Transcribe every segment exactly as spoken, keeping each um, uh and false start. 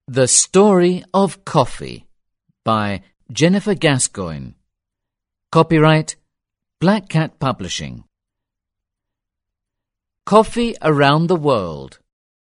The Story of Coffee by Jennifer Gascoyne. Copyright Black Cat Publishing. Coffee around the world.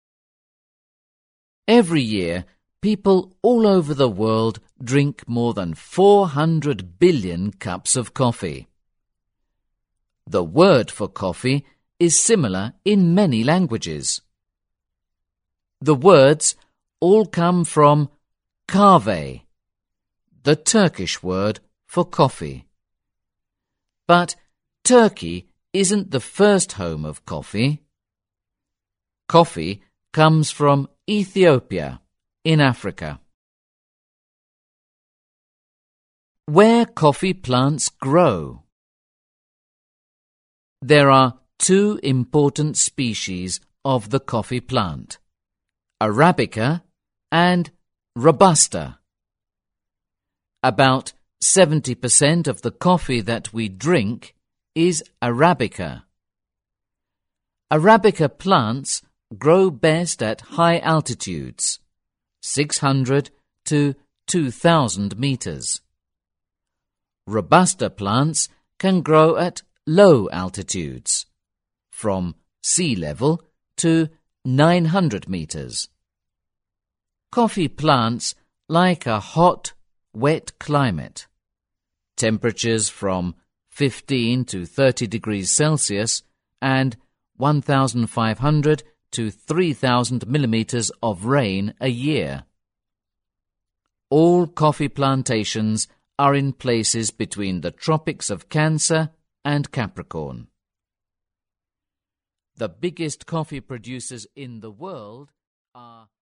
Every year, people all over the world drink more than four hundred billion cups of coffee. The word for coffee is similar in many languages. The words all come from kahve, the Turkish word for coffee. But Turkey isn't the first home of coffee. Coffee comes from Ethiopia in Africa. Where coffee plants grow. There are two important species of the coffee plant, Arabica and Robusta. About seventy percent of the coffee that we drink is Arabica. Arabica plants grow best at high altitudes, six hundred to two thousand meters. Robusta plants can grow at low altitudes, from sea level to nine hundred meters. Coffee plants like a hot, wet climate. Temperatures from fifteen to thirty degrees Celsius and one thousand five hundred to three thousand millimeters of rain a year. All coffee plantations are in places between the tropics of Cancer and Capricorn. The biggest coffee producers in the world are